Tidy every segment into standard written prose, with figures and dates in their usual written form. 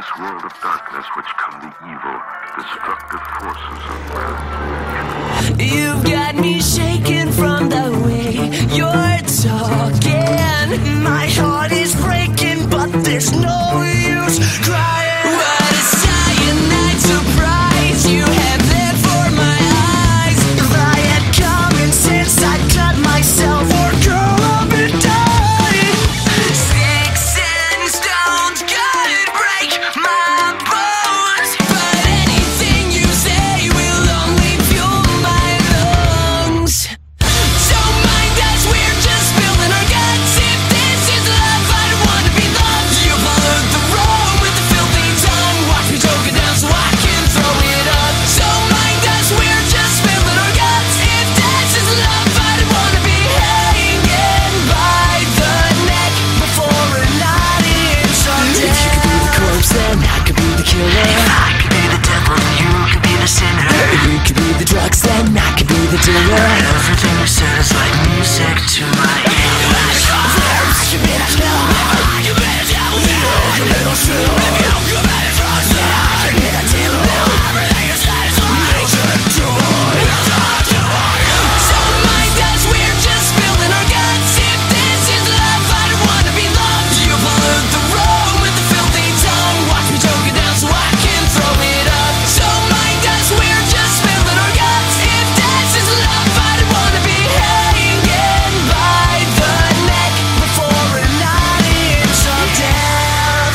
this world of darkness which come the evil, destructive forces of man's nature. You've got me shaking from the way you're talking. My heart is breaking, but there's no use crying. What a cyanide surprise you have there for my eyes. If I had common sense, I'd cut myself or curl up and die. Sticks and stones could break my bones, but anything you say will only fuel my lungs. So mind us, we're just spilling our guts. If this is love, I don't want to be loved. You pollute the road with the filthy tongue. Watch me choke it down so I can throw it up. So mind us, we're just spilling our guts. If this is love, I don't want to be hanging by the neck before a night is on death. If you could be the corpse, then I could be the killer. If I could be the devil, then you could be the sinner. If we could be the drugs, then I could be the dealer. Everything you said is like music to my ears. You be the killer. You be the devil. You be the sinner. You be the drugs, then I could be the dealer. Everything you said is like music to my ears. So mind us, we're just spilling our guts. If this is love, I don't want to be loved. You pollute the road with the filthy tongue. Watch me choke it down so I can throw it up. So mind us, we're just spilling our guts. If this is love, I don't want to be hanging by the neck before a night is of death.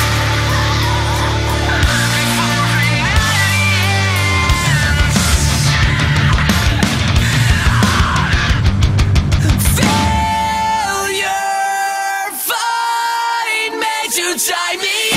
Failure, find me to tie me